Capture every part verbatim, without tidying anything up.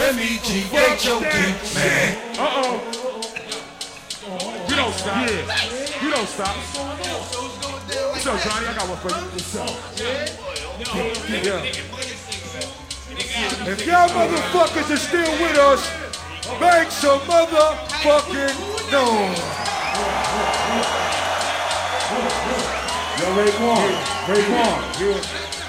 M E T H O D, man. Uh-oh. You don't stop. Yeah. You don't stop. What's up, Johnny? I got one for you. What's up? Yeah. If y'all motherfuckers are still with us, make some motherfucking noise. Yo, Raekwon, Raekwon.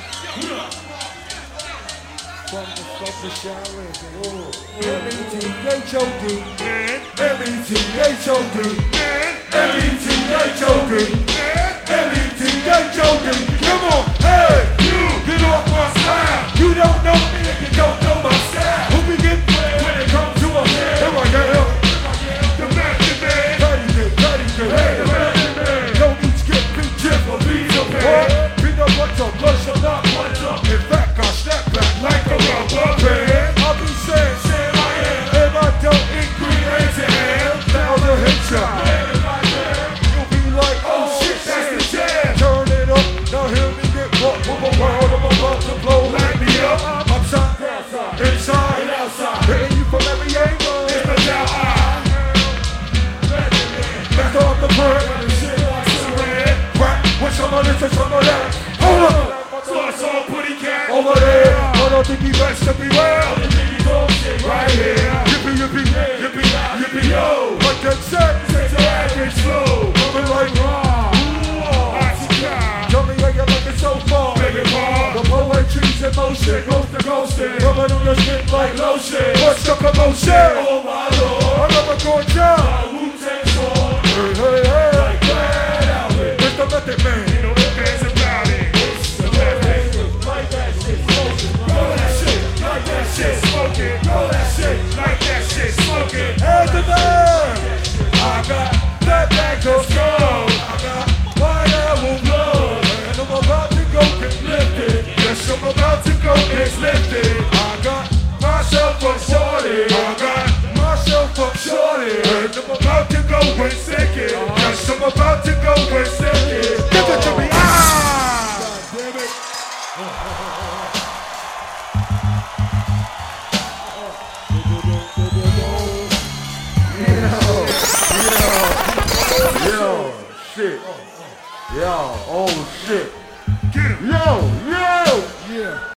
From the fucking shower, M E T H O D, M E T H O D, M E T H O D, M E T H O D. Come on, hey, you, get off my side. You don't know me and you don't know my style. Who we get when it comes to us? Here I am, the Magic Man. Tidy good, tidy good, hey, the Magic Man. Don't each get big tip or beat up, man. Beat up what's up, blush up, not what's up. In fact, I snap back like a rubber band. I'll be saying, saying I am, and I don't ingredients in hell. Now the hit shot. You'll be like, oh shit, that's the jam. Turn it up, now hear me get rough. With my world, I'm about to blow, light me up. Upside, inside, and outside. Hitting you from every angle. It's the down eye. That's off the bird. Crack, with some of this and some of that. Hold up. So it's all pretty cat over there. I don't think he best to be well. Right here. Yippee, yippee, yippee, yippee, yo. Like that set, set your average slow. Coming like raw. Tell me how you like it so far. Baby Paul. The poetry's in motion. Coast to coasting. Coming on the shit like lotion. What's the commotion? Oh my lord. Another good job. Wu-Tang Sword. Hey, hey, hey. Like that out here. It's the Method Man. You know the fans about it. Smoking, roll that shit like that shit smoking. Head to bed. I got that bag of strong. I got white apple blood. And I'm about to go get lifted. Yes, I'm about to go get lifted. I got myself up shorty. I got myself up shorty. And I'm about to go and stick it. Yes, I'm about to go and stick it. Give it to me. Ah! God damn it. Yo, shit. Yo, oh shit. Yo, yo. Yeah.